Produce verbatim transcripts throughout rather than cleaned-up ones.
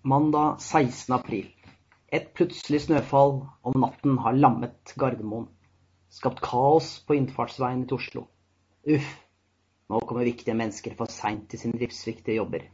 Mandag sekstende april. Et plutselig snøfall om natten har lammet Gardermoen, skapt kaos på innfartsveien til Oslo. Uff, nå kommer viktige mennesker for sent til sine livsviktige jobber.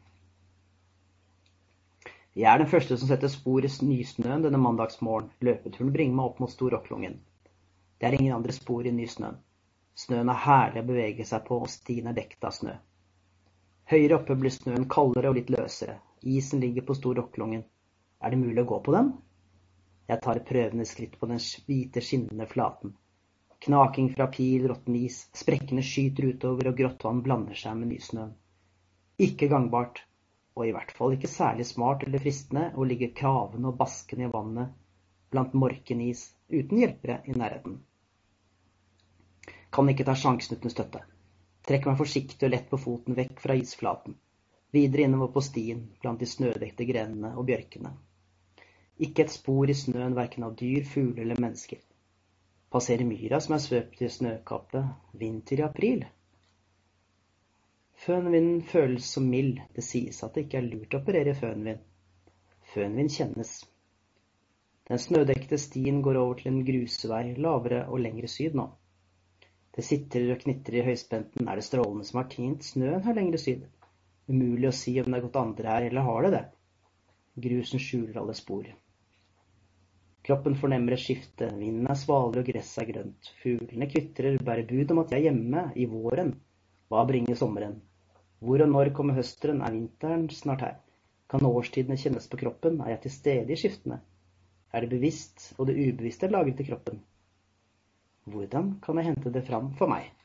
Jeg er den første som setter spor i nysnøen denne mandagsmorgen. Løpeturen bringer meg opp mot Storokklungen. Det er ingen andre spor i nysnøen. Snøen er herlig å bevege seg på, og stien er dekket av snø. Høyere oppe blir snøen kaldere og litt løsere. Isen ligger på Storokklungen. Er det mulig å gå på den? Jeg tar et prøvende skritt på den hvite skinnende flaten. Knaking fra pil, råtten is, sprekkene skyter utover og grått vann blander seg med nysnøen. Ikke gangbart, og i hvert fall ikke særlig smart eller fristende å ligge kravende og baskende i vannet blant morken is uten hjelpere i nærheten. Kan ikke ta sjansen uten støtte. Trekker meg forsiktig og lett på foten vekk fra isflaten, videre innover på stien blant de snødekte grenene og bjørkene. Ikke et spor i snøen, hverken av dyr, fugler eller mennesker. Passerer myra som er svøpt i snøkappet, vinter i april. Fønvinden føles så mild, det sies at det ikke er lurt å operere fønvind. Fønvind kjennes. Den snødekte stien går over til en grusvei, lavere og lengre syd nå. Det sitter og knitrer i høyspenten. Er det strålene som har tint snøen her lengre syd? Umulig å si om det har gått andre her, eller har det det? Grusen skjuler alle spor. Kroppen fornemmer et skifte, vinden er svalere og gresset er grønt. Fuglene kvitrer, bærer bud om at jeg er hjemme i våren. Hva bringer sommeren? Hvor og når kommer høsten? Er vinteren snart her? Kan årstidene kjennes på kroppen? Er jeg til stede i skiftene? Er det bevisst og det ubevisste lagret i kroppen? Hvordan kan jeg hente det fram for meg?